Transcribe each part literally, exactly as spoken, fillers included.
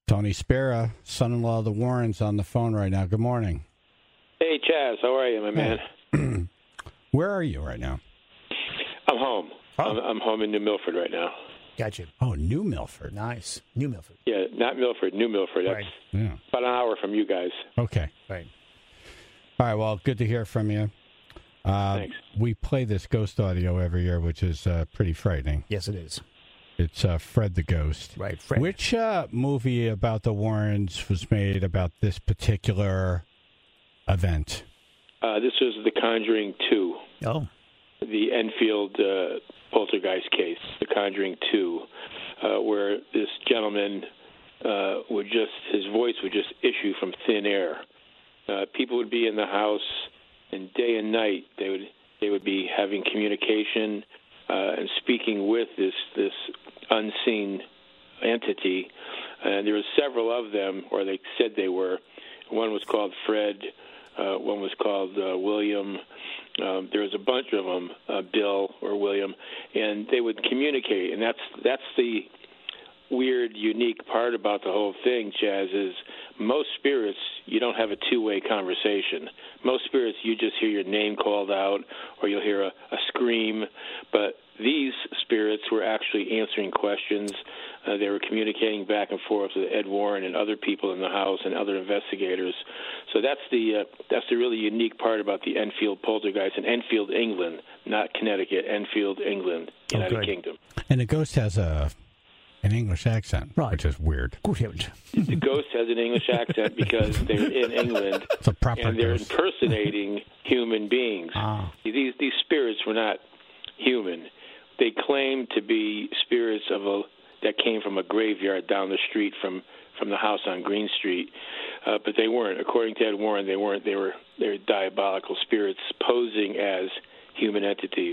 Tony Spera, son-in-law of the Warrens, on the phone right now. Good morning. Hey, Chaz. How are you, my man? Hey. Where are you right now? I'm home. Oh. I'm, I'm home in New Milford right now. Gotcha. Oh, New Milford. Nice. New Milford. Yeah, not Milford, New Milford. That's Right. Yeah. about an hour from you guys. Okay. Right. All right, well, good to hear from you. Uh, Thanks. We play this ghost audio every year, which is uh, pretty frightening. Yes, it is. It's uh, Fred the Ghost. Right, Fred. Which uh, movie about the Warrens was made about this particular event? Uh, this was The Conjuring two, Oh. the Enfield uh, poltergeist case, The Conjuring two, uh, where this gentleman uh, would just, his voice would just issue from thin air. Uh, people would be in the house, and day and night they would they would be having communication uh, and speaking with this this unseen entity. And there were several of them, or they said they were. One was called Fred. Uh, one was called uh, William. Um, there was a bunch of them, uh, Bill or William, and they would communicate. And that's that's the weird, unique part about the whole thing, Chaz, is most spirits, you don't have a two-way conversation. Most spirits, you just hear your name called out, or you'll hear a, a scream. But these spirits were actually answering questions. Uh, they were communicating back and forth with Ed Warren and other people in the house and other investigators. So that's the uh, that's the really unique part about the Enfield poltergeist in Enfield, England, not Connecticut. Enfield, England, United Okay. Kingdom. And the ghost has a an English accent, Right. which is weird. Good heavens. The ghost has an English accent because they're in England It's a proper and they're ghost. impersonating human beings. Ah. These these spirits were not human. They claimed to be spirits of a that came from a graveyard down the street from, from the house on Green Street, uh, but they weren't. According to Ed Warren, they weren't. They were they were diabolical spirits posing as human entities.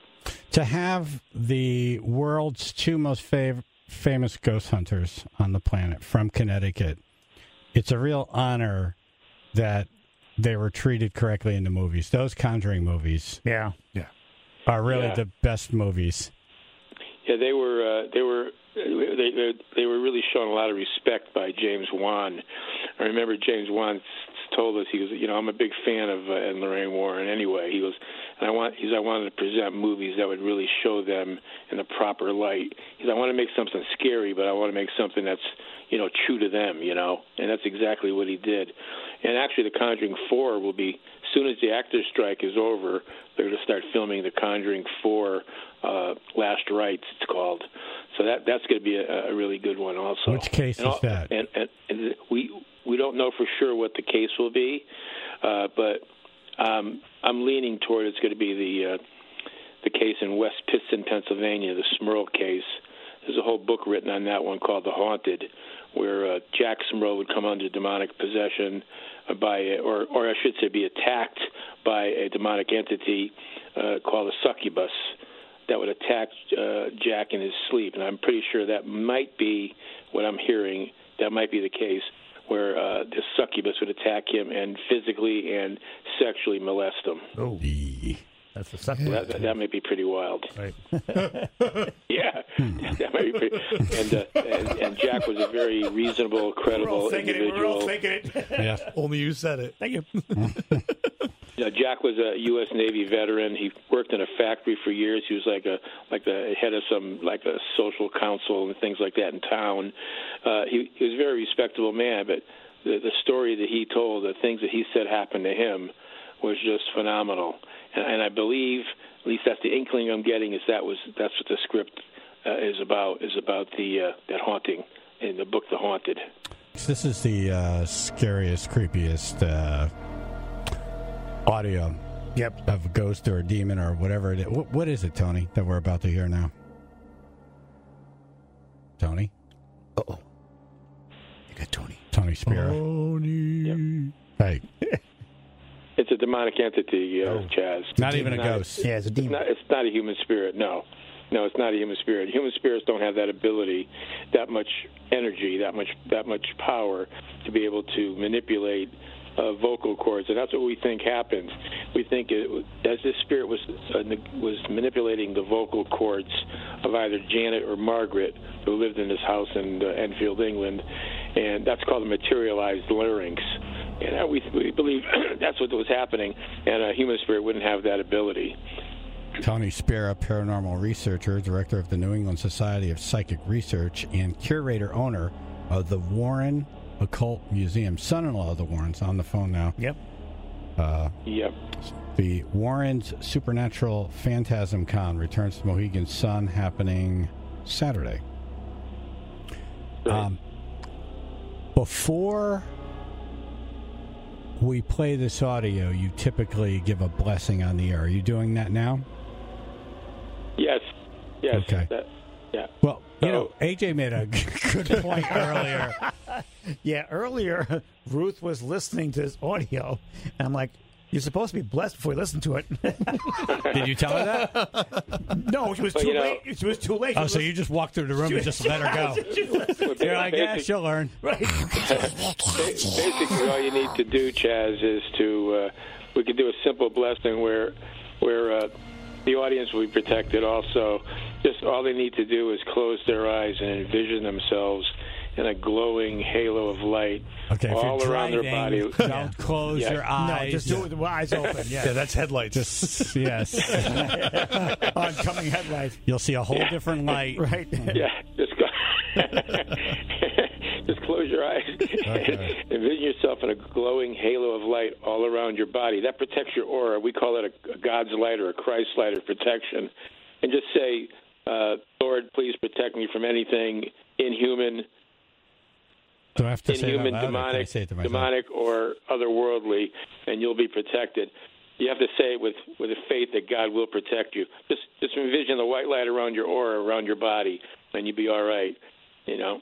To have the world's two most fav- famous ghost hunters on the planet from Connecticut, it's a real honor that they were treated correctly in the movies. Those Conjuring movies Yeah. Yeah. are really Yeah. the best movies. Yeah, they were uh, they were they, they they were really shown a lot of respect by James Wan. I remember James Wan told us, he was, you know, I'm a big fan of uh, Ed and Lorraine Warren anyway. He was, and I want, he's, I wanted to present movies that would really show them in the proper light. He's, I want to make something scary, but I want to make something that's, you know, true to them, you know, and that's exactly what he did. And actually, The Conjuring four will be, as soon as the actors' strike is over, they're going to start filming The Conjuring four, uh, Last Rites, it's called. So that that's going to be a, a really good one also. Which case and is all, that? And, and, and we we don't know for sure what the case will be, uh, but um, I'm leaning toward it's going to be the uh, the case in West Pittston, Pennsylvania, the Smurl case. There's a whole book written on that one called The Haunted, where uh, Jack Smurl would come under demonic possession by, a, or or I should say, be attacked by a demonic entity uh, called a succubus that would attack uh, Jack in his sleep. And I'm pretty sure that might be what I'm hearing. That might be the case, where uh, the succubus would attack him and physically and sexually molest him. Oh, E. that's the second. That, that, that might be pretty wild. Right. Yeah, that might be pretty. And, uh, and and Jack was a very reasonable, credible individual. it. Yeah. Only you said it. Thank you. You know, Jack was a U S Navy veteran. He worked in a factory for years. He was like a like the head of some like a social council and things like that in town. Uh, he, he was a very respectable man, but the, the story that he told, the things that he said happened to him, was just phenomenal. And, and I believe, at least that's the inkling I'm getting, is that was that's what the script uh, is about. Is about the uh, that haunting in the book, The Haunted. This is the uh, scariest, creepiest uh, audio Yep. of a ghost or a demon or whatever it is. What, what is it, Tony, that we're about to hear now? Tony? Uh-oh. You got Tony. Tony Spera. Tony. Hey, It's a demonic entity, uh, Oh. Chaz. not even a Not- ghost. Yeah, it's a It's demon. not, it's not a human spirit, no. No, it's not a human spirit. Human spirits don't have that ability, that much energy, that much that much power to be able to manipulate uh, vocal cords, and that's what we think happened. We think it, as this spirit was uh, was manipulating the vocal cords of either Janet or Margaret, who lived in this house in uh, Enfield, England, and that's called a materialized larynx. And uh, we, we believe that's what was happening, and a human spirit wouldn't have that ability. Tony Spera, paranormal researcher, director of the New England Society of Psychic Research, and curator-owner of the Warren Occult Museum, son-in-law of the Warrens, on the phone now. Yep. Uh, yep. The Warrens Supernatural Phantasm Con returns to Mohegan Sun, happening Saturday. Right. Um, before we play this audio, you typically give a blessing on the air. Are you doing that now? Yes. Yes. Okay. That, yeah. Well, you So- know, A J made a good point earlier. Yeah, earlier, Ruth was listening to this audio, and I'm like, you're supposed to be blessed before you listen to it. Did you tell her that? No, she was But, too you know- late. She was too late. Oh, She so was- you just walked through the room and just let her go. Well, You're like, yeah, basic- she'll learn. Right. Basically, all you need to do, Chaz, is to uh, we could do a simple blessing where where uh, the audience will be protected. Also, just all they need to do is close their eyes and envision themselves in a glowing halo of light Okay, if all you're around their driving, body. don't close Yeah. your No, eyes. just do it with the eyes open. Yeah. Yeah, that's headlights. Just, yes. Oncoming headlights. You'll see a whole Yeah. different light. Right. Yeah, just go. Just close your eyes. Okay. Envision yourself in a glowing halo of light all around your body. That protects your aura. We call it a, a God's light or a Christ light of protection. And just say, uh, Lord, please protect me from anything inhuman, Do I have to say it out inhuman, loud, or can I demonic, say it to myself? demonic, or otherworldly, and you'll be protected. You have to say it with, with a faith that God will protect you. Just just envision the white light around your aura, around your body, and you'll be all right. You know.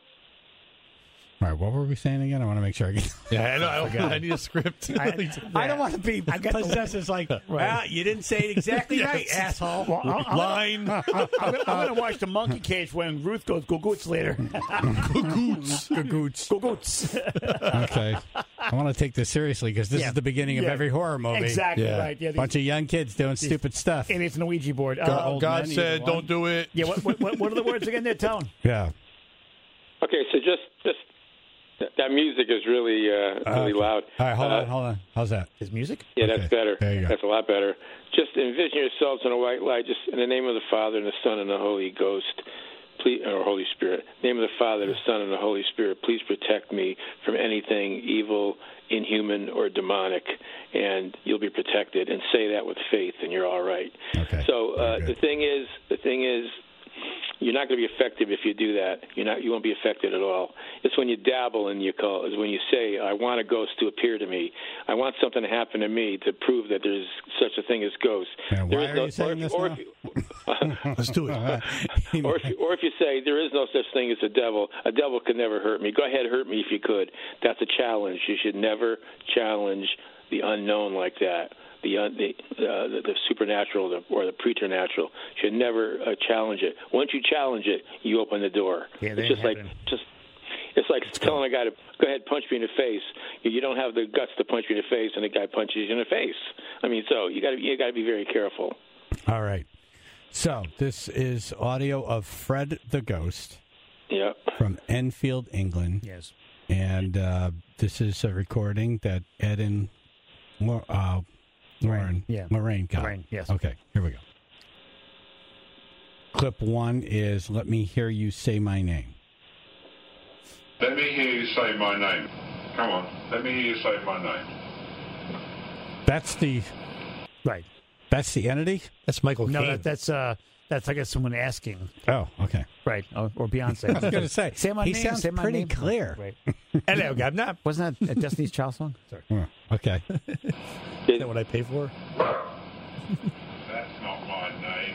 All right, what were we saying again? I want to make sure I get. Yeah, I know. I, don't, I need a script. I, I don't want to be I got the- possessed. It's like, well, you didn't say it exactly Yes. right, asshole. Well, I'm, I'm, Line. I'm, I'm going to watch the monkey cage when Ruth goes go-goots later. Goots. Gagoots. Go-goots. Okay. I want to take this seriously because this Yeah. is the beginning of Yeah. every horror movie. Exactly Yeah. right. Yeah, Bunch of young kids doing stupid stuff. and it's an Ouija board. God- Uh, old God men, said, either one. don't do it. yeah, what, what, what what are the words again there, Tone? Yeah. Okay, so just just that- that music is really uh, really Okay. loud. All right, hold Uh, on, hold on. How's that? His music? Yeah, Okay, that's better. there you go. That's a lot better. Just envision yourselves in a white light, just in the name of the Father and the Son and the Holy Ghost, please, or Holy Spirit. In the name of the Father, the Son, and the Holy Spirit, please protect me from anything evil, inhuman, or demonic, and you'll be protected. And say that with faith, and you're all right. Okay. So uh, Very the good. thing is, the thing is, you're not going to be effective if you do that. You're not. You won't be affected at all. It's when you dabble and you call. Is when you say, "I want a ghost to appear to me. I want something to happen to me to prove that there's such a thing as ghosts." Yeah, There why is are no- you saying or if, this or now? if you, Let's do it. or if, you, or if you say there is no such thing as a devil, a devil could never hurt me. Go ahead, hurt me if you could. That's a challenge. You should never challenge the unknown like that. The, uh, the, uh, the the supernatural the, or the preternatural should never uh, challenge it. Once you challenge it, you open the door. Yeah, it's just like happening. just it's like telling a guy to go ahead punch me in the face. You, you don't have the guts to punch me in the face, and the guy punches you in the face. I mean, so you got to you got to be very careful. All right. So this is audio of Fred the Ghost Yeah. from Enfield, England. Yes. And uh, this is a recording that Ed and Lo- uh, Lauren, yeah. Lorraine got. Lorraine, yes. Okay, here we go. Clip one is Let Me Hear You Say My Name. Let me hear you say my name. Come on, let me hear you say my name. That's the Right. that's the entity? That's Michael No, Caine. that, that's uh, that's I guess someone asking. Oh, okay. Right. Or, or Beyonce. I was going to say, Say my he name. sounds say my pretty name. clear. Right. Hello, Governor. Wasn't that a Destiny's Child song? Sorry. Oh, okay. Is that what I pay for? That's not my name.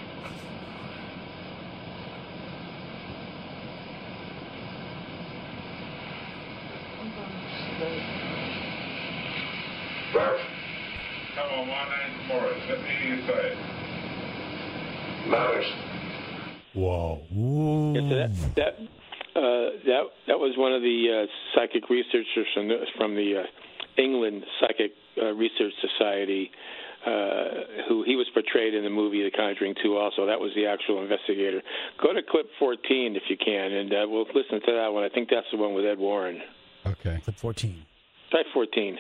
Come on, my name's Morris. Let me hear you say it. Morris. Whoa. Yeah, so that that uh, that that was one of the uh, psychic researchers from the, from the uh, England Psychic uh, Research Society, uh, who he was portrayed in the movie The Conjuring two. Also, that was the actual investigator. Go to clip fourteen if you can, and uh, we'll listen to that one. I think that's the one with Ed Warren. Okay. Clip fourteen. Try fourteen.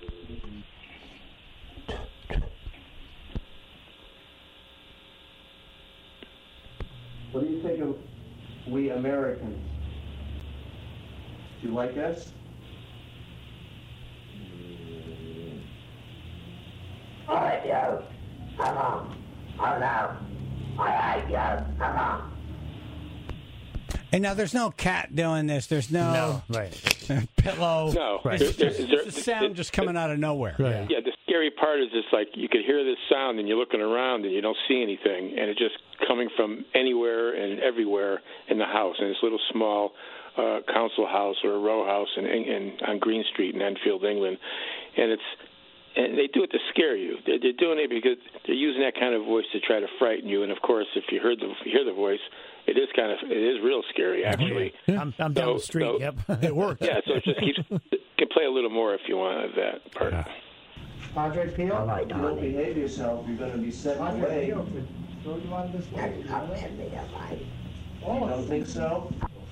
What do you think of we Americans? Do you like us? I do. Come on. Oh no. I hate you. Come on. And now there's no cat doing this. There's no, No, right. pillow. No. Right. There- there- there- It's a sound just coming out of nowhere. Right. Yeah, the scary part is it's like you could hear this sound and you're looking around and you don't see anything, and it's just coming from anywhere and everywhere in the house, in this little small uh, council house or a row house in, in, on Green Street in Enfield, England, and it's and they do it to scare you. They're, they're doing it because they're using that kind of voice to try to frighten you. And of course, if you heard the if you hear the voice, it is kind of it is real scary actually. I'm, I'm down So- the street. so- Yep. It worked. Yeah, so it just keeps you can play a little more if you want of that part. Yeah. Padre Pio, All right, if you don't darling. behave yourself, you're going to be sent away. You That's not in me, am I? don't think so?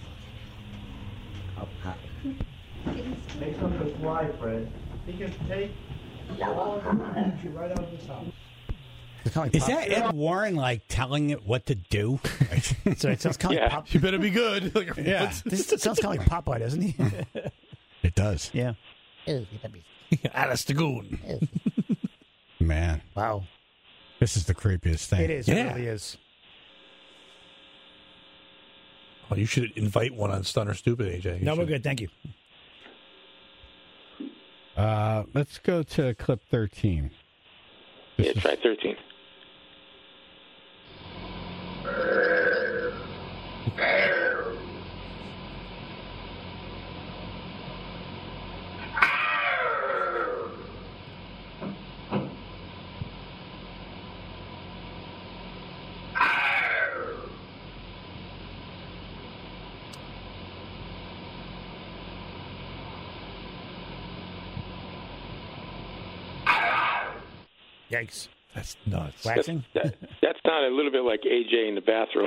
Okay. Take some of the fly, Fred. He can take No, come on. you right out of this house. It's kind of like Is pop- that Ed Warren like telling it what to do? So it sounds kind of Yeah. like pop. You better be good. Like, Yeah. This sounds kind of like Popeye, doesn't he? It does. Yeah. Alice the Goon. Man, Wow. this is the creepiest thing. It is. Yeah. It really is. Oh, you should invite one on Stun or Stupid, A J. You No, we're should. good. Thank you. Uh, let's go to clip thirteen. This Yeah, is- try thirteen. Yikes. That's nuts. Waxing? That, that sounded a little bit like A J in the bathroom.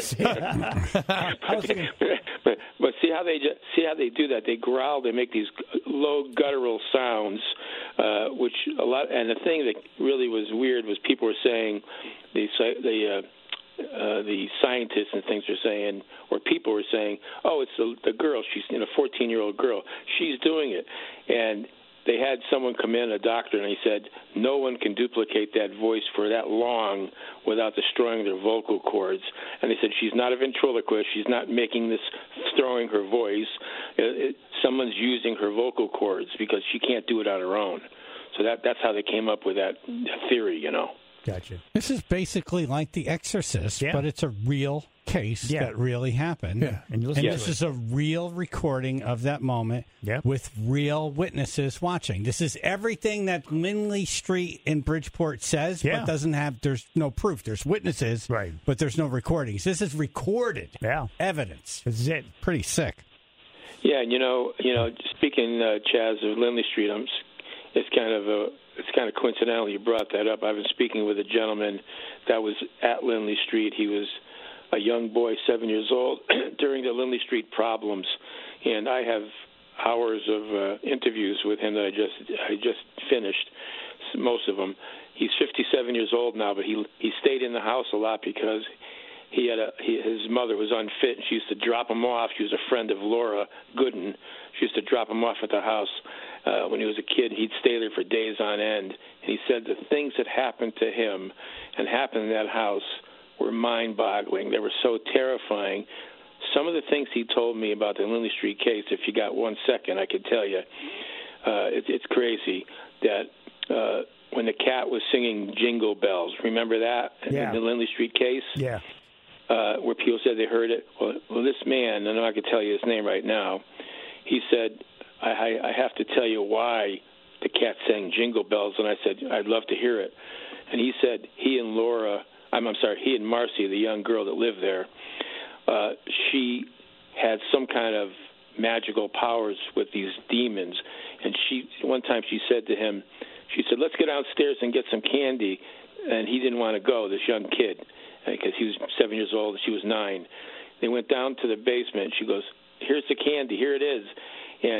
I was thinking, but, but see how they ju- see how they do that? They growl. They make these low guttural sounds, uh, which a lot. And the thing that really was weird was people were saying the sci- the uh, uh, the scientists and things are saying, or people were saying, oh, it's the, the girl. She's you know, fourteen-year-old girl. She's doing it, and they had someone come in, a doctor, and he said, no one can duplicate that voice for that long without destroying their vocal cords. And they said, she's not a ventriloquist. She's not making this, throwing her voice. It, it, someone's using her vocal cords because she can't do it on her own. So that that's how they came up with that theory, you know. gotcha. This is basically like The Exorcist, Yeah. but it's a real case Yeah. that really happened. Yeah. And you listen And to this it. is a real recording of that moment Yeah. with real witnesses watching. This is everything that Lindley Street in Bridgeport says, Yeah. but doesn't have, there's no proof. There's witnesses, Right. but there's no recordings. This is recorded Yeah. evidence. This is it. Pretty sick. Yeah, and you know, you know, speaking uh, Chaz of Lindley Street, I'm. It's kind of a. It's kind of coincidental you brought that up. I've been speaking with a gentleman that was at Lindley Street. He was a young boy, seven years old, during the Lindley Street problems, and I have hours of uh, interviews with him that I just I just finished, most of them. He's fifty-seven years old now, but he he stayed in the house a lot because he had a he, his mother was unfit, and she used to drop him off. She was a friend of Laura Gooden. She used to drop him off at the house uh, when he was a kid. He'd stay there for days on end, and he said the things that happened to him and happened in that house were mind-boggling. They were so terrifying. Some of the things he told me about the Lindley Street case, if you got one second, I could tell you. Uh, it, it's crazy that uh, when the cat was singing Jingle Bells, remember that Yeah. in the Lindley Street case? Yeah. Uh, where people said they heard it. Well, well, this man, and I can tell you his name right now, he said, I, I, I have to tell you why the cat sang Jingle Bells. And I said, I'd love to hear it. And he said he and Laura, I'm, I'm sorry, he and Marcy, the young girl that lived there, uh, she had some kind of magical powers with these demons. And she, one time she said to him, she said, let's get downstairs and get some candy. And he didn't want to go, this young kid, because he was seven years old and she was nine. They went down to the basement. She goes, here's the candy. Here it is. And he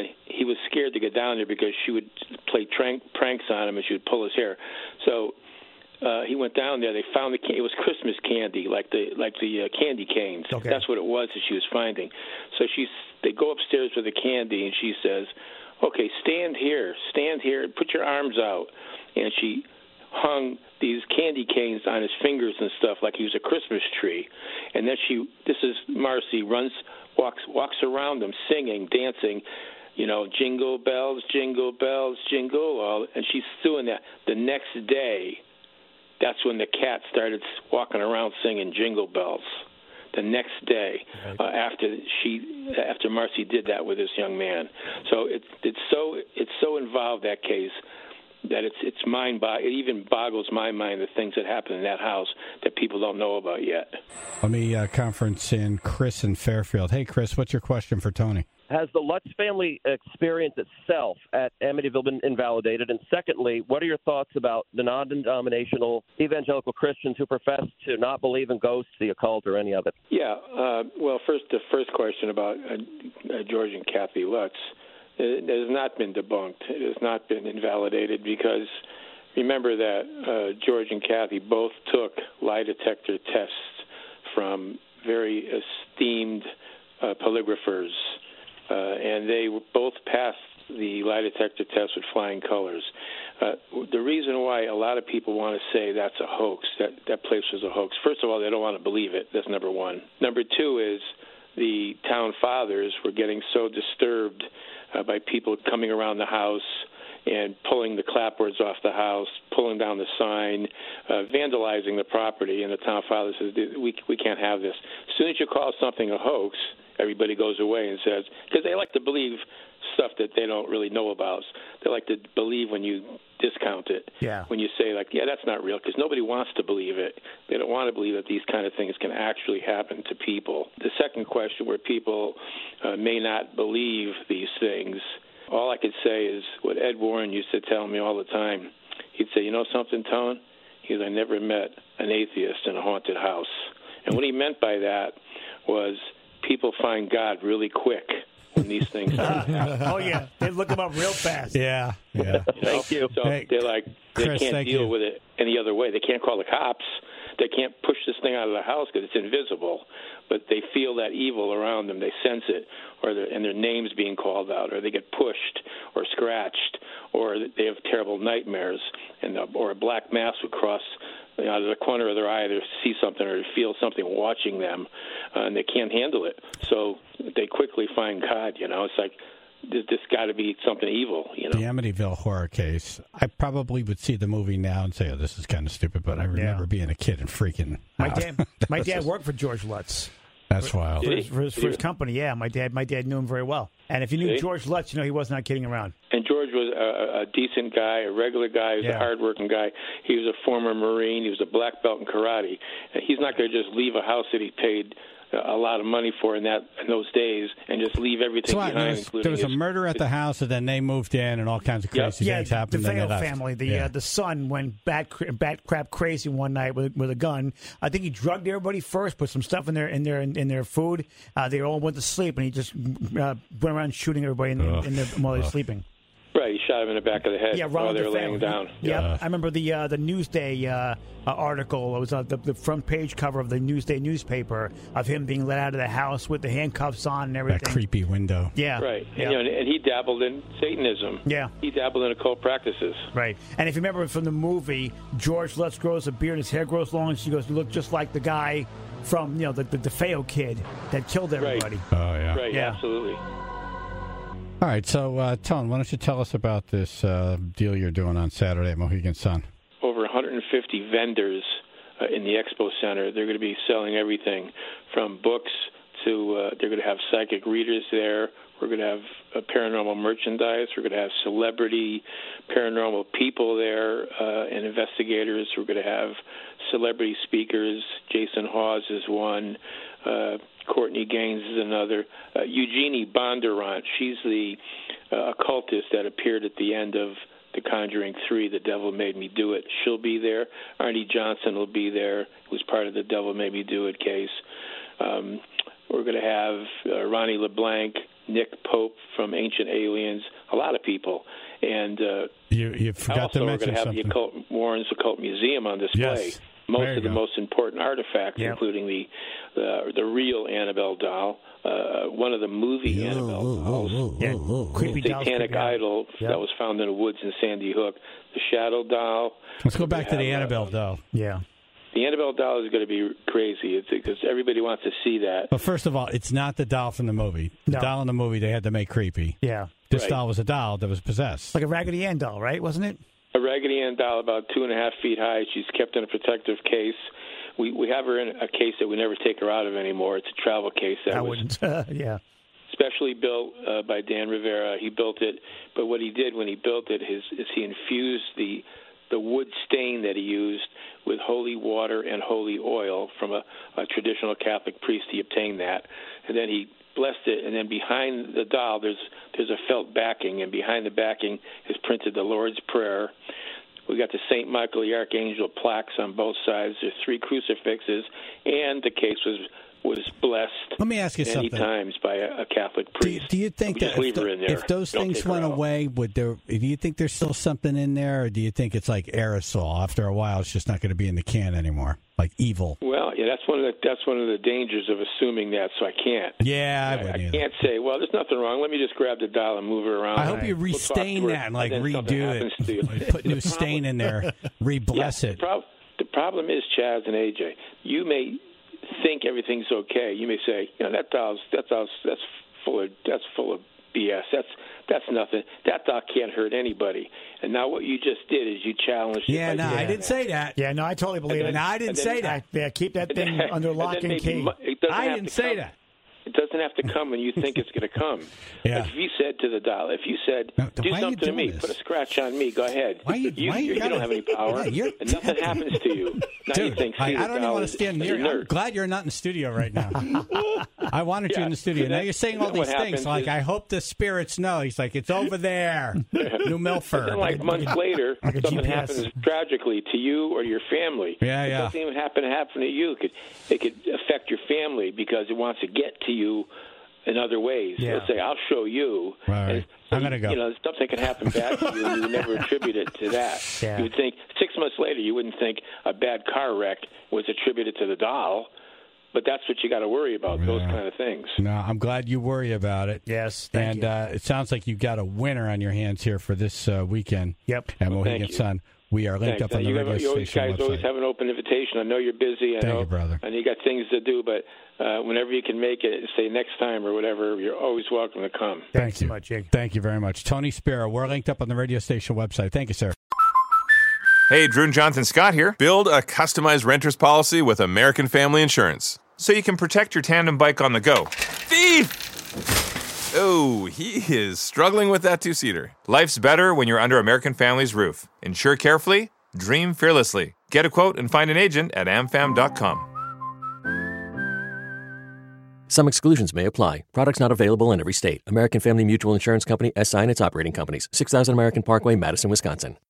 he was scared to get down there because she would play trank, pranks on him and she would pull his hair. So uh, he went down there. They found the can- it was Christmas candy, like the like the uh, candy canes. Okay. That's what it was that she was finding. So she's they go upstairs with the candy, and she says, "Okay, stand here, stand here, put your arms out." And she hung these candy canes on his fingers and stuff like he was a Christmas tree. And then she, this is Marcy, runs, walks, walks around them, singing, dancing, you know, jingle bells, jingle bells, jingle all, and she's doing that. The next day, that's when the cat started walking around singing jingle bells. The next day, uh, after she, after Marcy did that with this young man, so it's it's so it's so involved, that case, that it's it's mind bog- it even boggles my mind the things that happen in that house that people don't know about yet. Let me uh, conference in Chris in Fairfield. Hey, Chris, what's your question for Tony? Has the Lutz family experience itself at Amityville been invalidated? And secondly, what are your thoughts about the non-denominational evangelical Christians who profess to not believe in ghosts, the occult, or any of it? Yeah. Uh, well, first, the first question about uh, uh, George and Kathy Lutz. It has not been debunked. It has not been invalidated because remember that uh, George and Kathy both took lie detector tests from very esteemed uh, polygraphers. Uh, and they both passed the lie detector test with flying colors. Uh, the reason why a lot of people want to say that's a hoax, that that place was a hoax, first of all, they don't want to believe it. That's number one. Number two is the town fathers were getting so disturbed uh, by people coming around the house and pulling the clapboards off the house, pulling down the sign, uh, vandalizing the property, and the town father says, we, we can't have this. As soon as you call something a hoax, everybody goes away and says, because they like to believe stuff that they don't really know about. They like to believe when you discount it. Yeah. When you say, like, yeah, that's not real, because nobody wants to believe it. They don't want to believe that these kind of things can actually happen to people. The second question, where people uh, may not believe these things, all I could say is what Ed Warren used to tell me all the time. He'd say, you know something, Tone? He goes, I never met an atheist in a haunted house. And what he meant by that was people find God really quick when these things happen. Oh, yeah. They look him up real fast. Yeah, yeah. You know? Thank you. So Hey, they're like, they Chris, can't thank deal you. with it any other way. They can't call the cops. They can't push this thing out of the house because it's invisible. But they feel that evil around them. They sense it, or and their name's being called out, or they get pushed or scratched, or they have terrible nightmares, and or a black mass would cross out of the corner of their eye. They see something or feel something watching them, uh, and they can't handle it. So they quickly find God. You know, it's like, there's got to be something evil, you know. The Amityville horror case, I probably would see the movie now and say, oh, this is kind of stupid, but I remember Yeah. being a kid and freaking My out. dad, my That dad was- worked for George Lutz. That's wild. For his, for his, for his company, yeah. My dad, my dad knew him very well. And if you knew See? George Lutz, you know he was not kidding around. And George was a, a decent guy, a regular guy. He was Yeah. a hardworking guy. He was a former Marine. He was a black belt in karate. And he's not going to just leave a house that he paid a lot of money for in that in those days and just leave everything So what, behind. there was, including there was a his, murder at the house, and then they moved in, and all kinds of Yep. crazy Yeah, things the happened. and then DeFeo they left. family, the Yeah. uh, the son went bat bat crap crazy one night with with a gun. I think he drugged everybody first, put some stuff in their in their in, their food. Uh, they all went to sleep, and he just uh, went around shooting everybody in, Ugh. in their, while they were Ugh. sleeping. Right, he shot him in the back of the head Yeah, while Ronald they were DeFeo. laying down. Yep. Yeah. I remember the uh, the Newsday uh, uh, article. It was uh, the, the front page cover of the Newsday newspaper of him being let out of the house with the handcuffs on and everything. That creepy window. Yeah. Right, Yeah. and, you know, and he dabbled in Satanism. Yeah. He dabbled in occult practices. Right. And if you remember from the movie, George Lutz grows a beard, his hair grows long, and she goes, you look just like the guy from, you know, the, the DeFeo kid that killed everybody. Oh, yeah. Right, Yeah. absolutely. All right, so, uh, Tone, why don't you tell us about this uh, deal you're doing on Saturday at Mohegan Sun? Over one hundred fifty vendors uh, in the Expo Center. They're going to be selling everything from books to uh, they're going to have psychic readers there. We're going to have uh, paranormal merchandise. We're going to have celebrity paranormal people there uh, and investigators. We're going to have celebrity speakers. Jason Hawes is one. Uh, Courtney Gaines is another. Uh, Eugenie Bondurant, she's the uh, occultist that appeared at the end of The Conjuring three, The Devil Made Me Do It. She'll be there. Arnie Johnson will be there, who's part of the Devil Made Me Do It case. Um, we're going to have uh, Ronnie LeBlanc, Nick Pope from Ancient Aliens, a lot of people. And uh, you, you forgot also to we're mention going to have something. the Occult, Warren's Occult Museum on display. Yes. Most There of the you go. most important artifacts, Yep. including the, the the real Annabelle doll, uh, one of the movie Annabelle dolls, Yeah, creepy the dolls. Satanic creepy dolls. idol Yep. that was found in the woods in Sandy Hook, the Shadow doll. Let's go back to We the have, uh, Annabelle doll. Yeah. The Annabelle doll is going to be crazy. It's because everybody wants to see that. But first of all, it's not the doll from the movie. The No. doll in the movie they had to make creepy. Yeah. This Right. doll was a doll that was possessed. Like a Raggedy Ann doll, right? Wasn't it? A Raggedy Ann doll about two and a half feet high. She's kept in a protective case. We we have her in a case that we never take her out of anymore. It's a travel case that I was wouldn't. yeah. specially built uh, by Dan Rivera. He built it, but what he did when he built it is, is he infused the the wood stain that he used with holy water and holy oil from a, a traditional Catholic priest. He obtained that, and then he blessed it. And then behind the doll, there's there's a felt backing, and behind the backing is printed the Lord's Prayer. We got the Saint Michael the Archangel plaques on both sides. There's three crucifixes, and the case was was blessed. Let me ask you many something. times by a, a Catholic Do, priest. do you think We that just leave if, her the- in there. if those Don't things take her went out. away, would there? Do you think there's still something in there, or do you think it's like aerosol? After a while, it's just not going to be in the can anymore, like evil. Well, yeah, that's one of the that's one of the dangers of assuming that. So I can't. Yeah, I I, wouldn't I either. can't say, well, there's nothing wrong. Let me just grab the doll and move her around. I hope you We'll talk restain to her, that and like then something redo happens it. to you. Like, put new stain in there, re-bless Yeah, it. The, prob- the problem is, Chaz and A J, you may think everything's okay. You may say, you know, that doll's that doll's that's full of that's full of B S. That's that's nothing. That doll can't hurt anybody. And now what you just did is you challenged. Yeah, it by no, saying I didn't that. say that. Yeah, no, I totally believe And it. No, I didn't and then- say that. I, yeah, keep that thing And under then lock and maybe key. mu- it doesn't I have didn't to say come. that. It doesn't have to come when you think it's going to come. Yeah. Like if you said to the doll, if you said, No, do why are you something to doing me, this? put a scratch on me, go ahead. Why you- you, why you you gotta- don't have any power, Yeah, you're- and nothing happens to you. Now you Dude, think, I, see, I the don't even doll want is- to stand is near a you. I'm nerd. glad you're not in the studio right now. I wanted you Yeah. in the studio. So Now that- you're saying all that what these things. happens Like, is- I hope the spirits know. He's like, it's over there, New Milford. Then, like months later, a something G P S. happens tragically to you or your family. Yeah, it yeah. doesn't even happen to happen to you. It could, it could affect your family because it wants to get to you in other ways. Yeah. Let's say, I'll show you. All right. And so I'm gonna go. You know, something can happen bad to you, and you would never attribute it to that. Yeah. You would think six months later, you wouldn't think a bad car wreck was attributed to the doll. But that's what you got to worry about, those Yeah. kind of things. No, I'm glad you worry about it. Yes, thank and you. Uh, it sounds like you got a winner on your hands here for this uh, weekend. Yep. At Well, Mohegan thank you. Sun. We are linked Thanks. up on Now, the you, radio have, you always, station guys always website. have an open invitation. I know you're busy. I Thank know, you, brother. And you got things to do, but uh, whenever you can make it, say next time or whatever, you're always welcome to come. Thank Thanks you. so much, Jake. Thank you very much. Tony Spiro, we're linked up on the radio station website. Thank you, sir. Hey, Drew and Jonathan Scott here. Build a customized renter's policy with American Family Insurance so you can protect your tandem bike on the go. Thief! Oh, he is struggling with that two-seater. Life's better when you're under American Family's roof. Insure carefully, dream fearlessly. Get a quote and find an agent at am fam dot com. Some exclusions may apply. Products not available in every state. American Family Mutual Insurance Company, S I and its operating companies. six thousand American Parkway, Madison, Wisconsin.